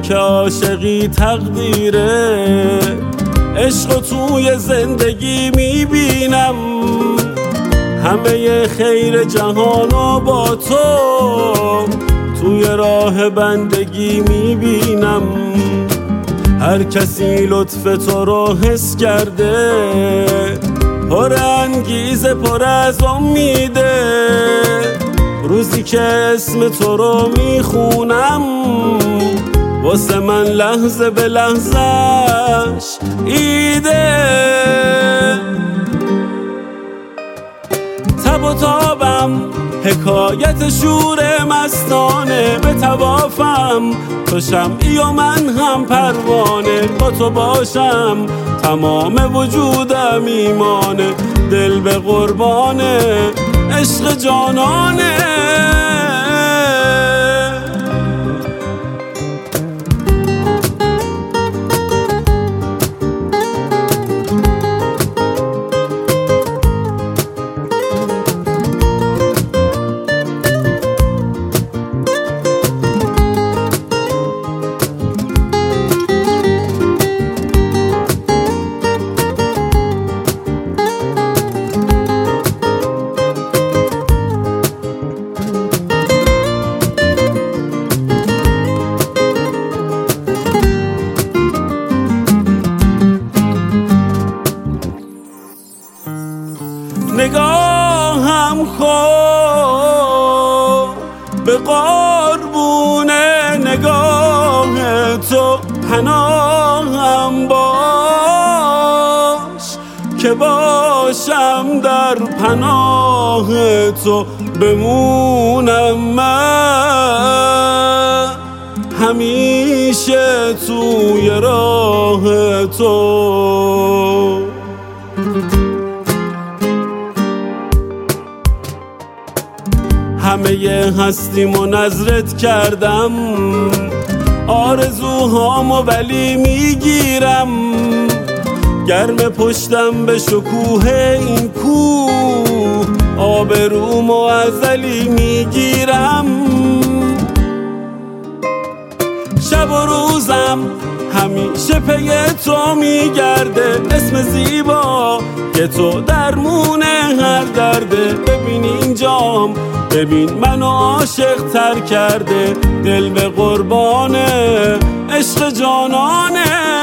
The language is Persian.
که عاشقی تقدیره. عشق توی زندگی میبینم، همه خیر جهانو با تو توی راه بندگی میبینم. هر کسی لطف تو رو حس کرده، پر انگیزه پر از امیده. روزی که اسم تو رو میخونم، واسه من لحظه به لحظهش ایده. تب و تابم حکایت شور مستانه، به توافم تو شمعی و من هم پروانه. با تو باشم تمام وجودم ایمانه، دل به قربانه عشق جانانه. نگاهم خود به قربون نگاه تو، پناهم باش که باشم در پناه تو. بمونم من همیشه توی راه تو. همه هستیمو نظرت کردم، آرزوهامو ولی میگیرم. گرم پشتم به شکوه این کوه، آبرومو ازلی میگیرم. شب و روزم همیشه پی تو میگرده، اسم زیبا که تو درمون هر درده. ببین اینجام، ببین منو عاشق تر کرده، دل به قربانه عشق جانانه.